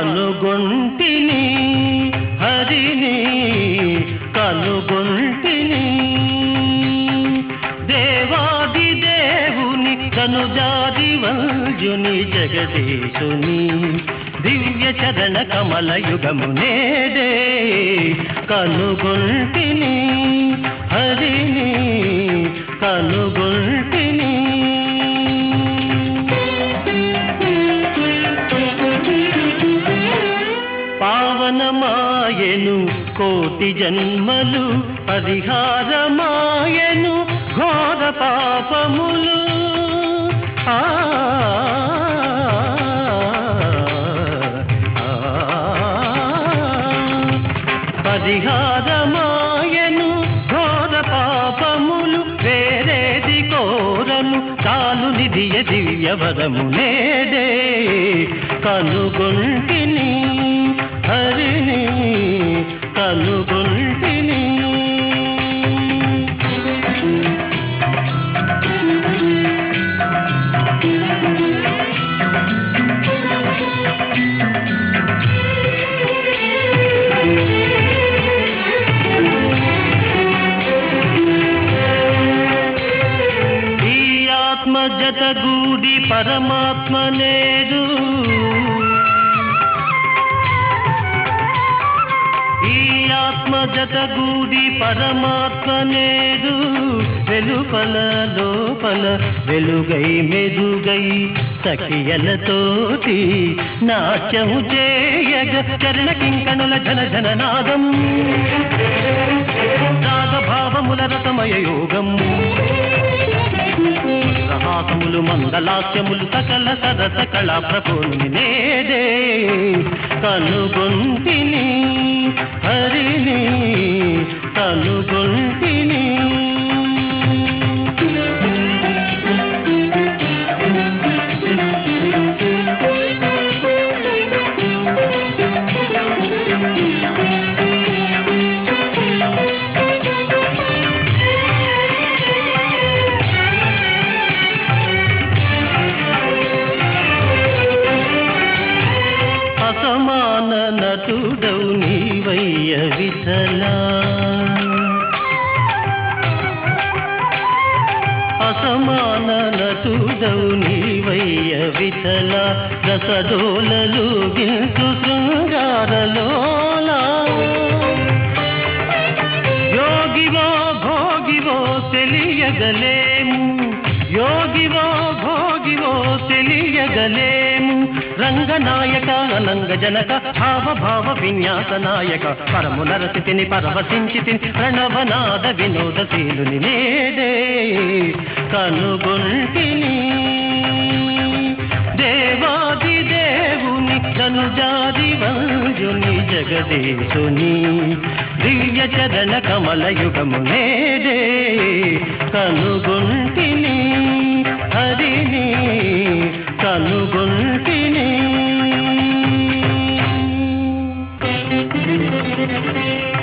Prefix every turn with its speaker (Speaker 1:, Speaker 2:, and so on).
Speaker 1: కనుగొంటిని హరిని కనుగొంటిని దేవాది దేవుని కనుజాది వంజుని జగదీశుని దివ్య చరణ కమల యుగము నేడే కనుగొంటిని హరిని కనుగొంటిని పావనమాయను కోటి జన్మలు పరిహారమాయను ఘోర పాపములు పరిహారమాయను ఘోర పాపములు వేరేది కోరను చాలు నిధియ దివ్యవరము నేడే కనుగొంటిని హరిని కనుగొంటిని ఈ ఆత్మ జతగూడి పరమాత్మ నేడు జతగూడి పరమాత్మ నేడు వెలుపల లోపల వెలుగై మెరుగై సఖియలతోటి నాట్యము చేయగ చరణ కింకణుల జన జననాదం రాగభావముల రసమయ యోగం రహాసములు మందలాస్యములు సకల సరస కళా ప్రభుని నేడే కనుగొంటిని హరిని కనుగొంటిని అసమాన నటుడవు నీవయ్య విఠలా అసమాన నటుడవు నీవయ్య విఠలా రసడోలలు గిల్చు శృంగారలోలా యోగివో భోగివో తెలియగలేము యోగివో భోగివో తెలియగలేము రంగనాయక అనంగ జనక భావ విన్యాస నాయక పరము నరసితిని పరవశించితిని ప్రణవనాద వినోదశీలుని నేడే కనుగొంటిని దేవాది దేవుని ధనుజాది వంజుని జగదీశుని దివ్య చరణ కమల యుగము నేడే కనుగొంటిని హరిని కనుగొంటిని